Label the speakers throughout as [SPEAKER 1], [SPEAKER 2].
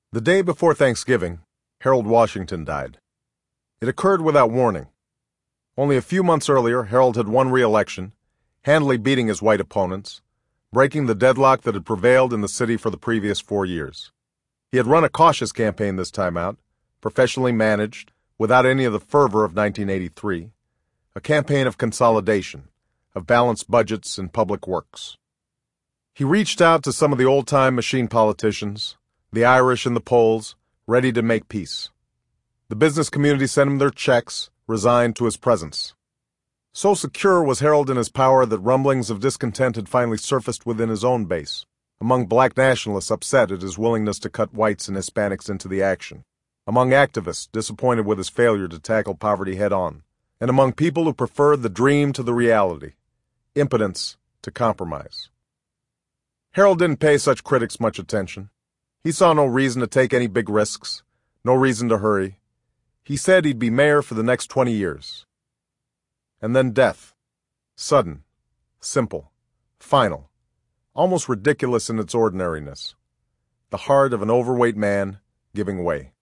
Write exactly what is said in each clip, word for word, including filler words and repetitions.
[SPEAKER 1] The day before Thanksgiving, Harold Washington died. It occurred without warning. Only a few months earlier, Harold had won re-election, handily beating his white opponents, breaking the deadlock that had prevailed in the city for the previous four years. He had run a cautious campaign this time out, professionally managed, without any of the fervor of nineteen eighty-three, a campaign of consolidation, of balanced budgets and public works. He reached out to some of the old-time machine politicians, the Irish and the Poles, ready to make peace. The business community sent him their checks, resigned to his presence. So secure was Harold in his power that rumblings of discontent had finally surfaced within his own base, among black nationalists upset at his willingness to cut whites and Hispanics into the action, among activists disappointed with his failure to tackle poverty head-on, and among people who preferred the dream to the reality, impotence to compromise. Harold didn't pay such critics much attention. He saw no reason to take any big risks, no reason to hurry. He said he'd be mayor for the next twenty years. And then death. Sudden, simple, final, almost ridiculous in its ordinariness. The heart of an overweight man giving way.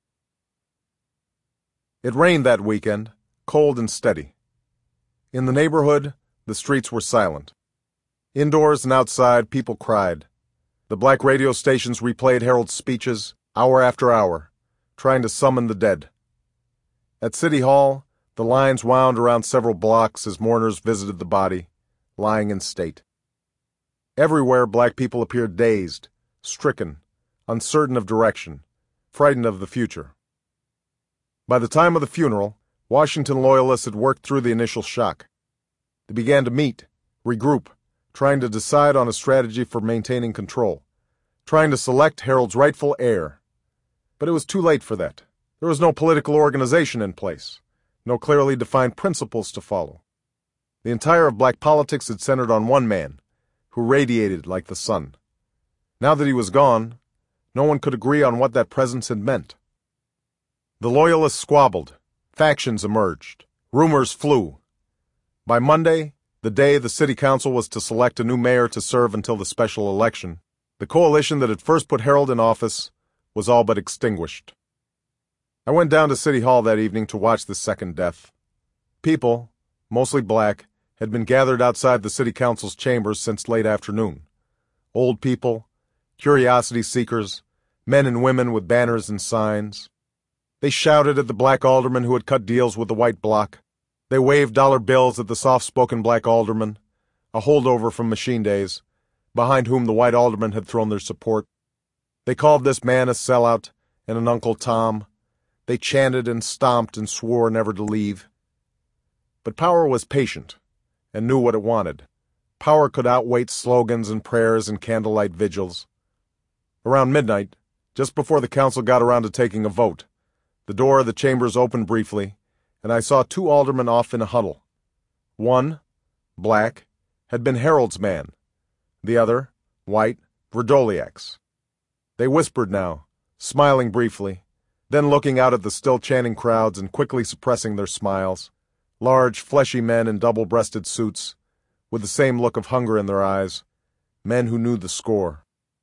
[SPEAKER 1] It rained that weekend, cold and steady. In the neighborhood, the streets were silent. Indoors and outside, people cried. The black radio stations replayed Harold's speeches, hour after hour, trying to summon the dead. At City Hall, the lines wound around several blocks as mourners visited the body, lying in state. Everywhere, black people appeared dazed, stricken, uncertain of direction, frightened of the future. By the time of the funeral, Washington loyalists had worked through the initial shock. They began to meet, regroup, trying to decide on a strategy for maintaining control, trying to select Harold's rightful heir. But it was too late for that. There was no political organization in place, no clearly defined principles to follow. The entire of black politics had centered on one man, who radiated like the sun. Now that he was gone, no one could agree on what that presence had meant. The loyalists squabbled, factions emerged, rumors flew. By Monday, the day the city council was to select a new mayor to serve until the special election, the coalition that had first put Harold in office was all but extinguished. I went down to City Hall that evening to watch the second death. People, mostly black, had been gathered outside the city council's chambers since late afternoon. Old people, curiosity seekers, men and women with banners and signs. They shouted at the black alderman who had cut deals with the white bloc. They waved dollar bills at the soft-spoken black alderman, a holdover from machine days, behind whom the white aldermen had thrown their support. They called this man a sellout and an Uncle Tom. They chanted and stomped and swore never to leave. But power was patient and knew what it wanted. Power could outwait slogans and prayers and candlelight vigils. Around midnight, just before the council got around to taking a vote, the door of the chambers opened briefly, and I saw two aldermen off in a huddle. One, black, had been Harold's man. The other, white, Vrdoliak's. They whispered now, smiling briefly, then looking out at the still chanting crowds and quickly suppressing their smiles. Large, fleshy men in double-breasted suits, with the same look of hunger in their eyes, men who knew the score.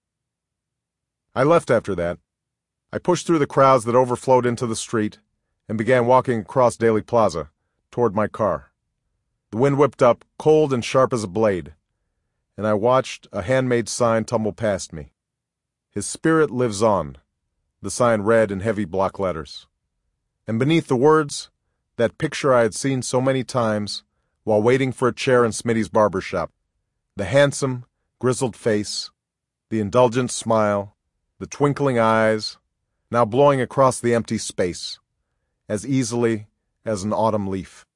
[SPEAKER 1] I left after that. I pushed through the crowds that overflowed into the street and began walking across Daly Plaza, toward my car. The wind whipped up, cold and sharp as a blade, and I watched a handmade sign tumble past me. His spirit lives on, the sign read in heavy block letters. And beneath the words, that picture I had seen so many times while waiting for a chair in Smitty's barber shop. The handsome, grizzled face, the indulgent smile, the twinkling eyes, now blowing across the empty space, as easily as an autumn leaf.